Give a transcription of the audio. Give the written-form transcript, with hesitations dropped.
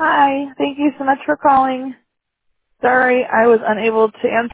Hi. Thank you so much for calling. Sorry I was unable to answer.